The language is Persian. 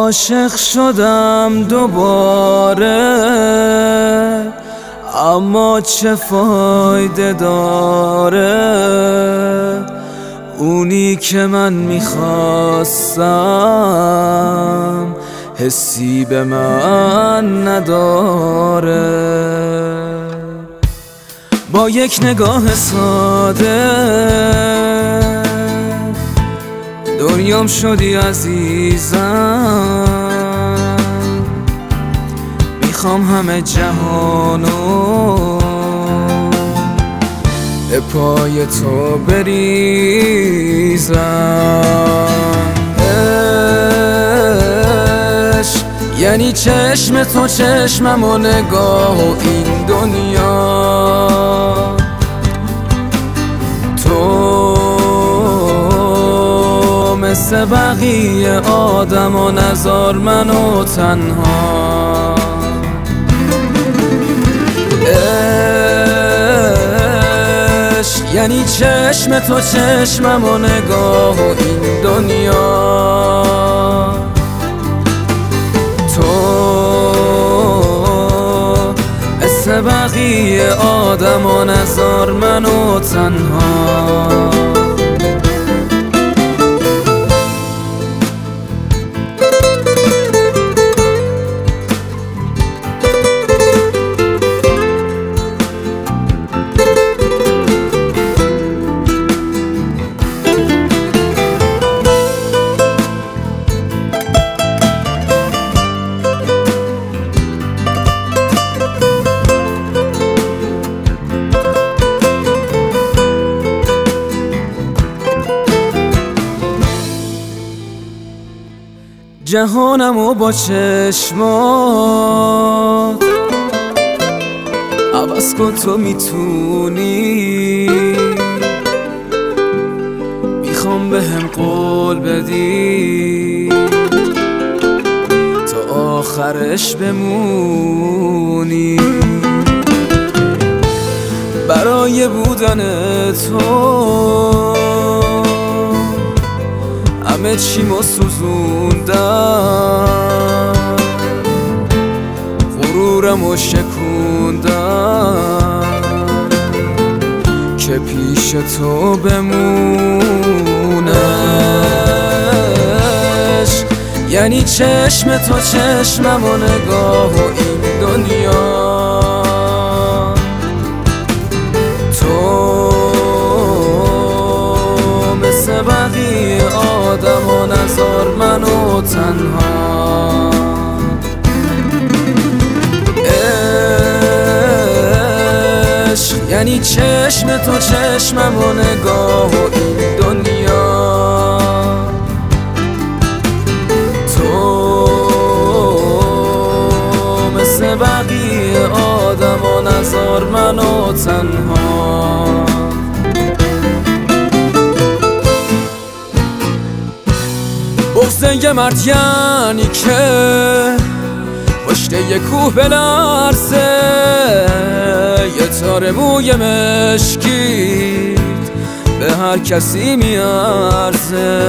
عاشق شدم دوباره، اما چه فایده داره؟ اونی که من میخواستم حسی به من نداره. با یک نگاه ساده دنیام شدی عزیزم، میخوام همه جهانو به پای تو بریزم. عشق یعنی چشم تو چشمم و نگاه و این دنیا، تو مثل بقیه آدم و نذار منو تنها. عشق یعنی چشم تو چشمم و نگاه و این دنیا، تو مثل بقیه آدم و نذار منو تنها. جهانمو با چشمات عوض کن تو میتونی، میخوام بهم قول بدی تا آخرش بمونی. برای بودن تو همه چیمو سوزوندم، غرورمو شکوندم که پیش تو بمونم. عشق یعنی چشم تو چشمم و نگاه و این دنیا، تو مثل بقیه آدم و نذار منو تنها. عشق یعنی چشم تو چشمم و نگاه و این دنیا، تو مثل بقیه آدم و نذار منو تنها. بغض یه مرد یعنی که پشت یه کوه بلرزه، یه تار موی مشکیت به هر کسی میارزه.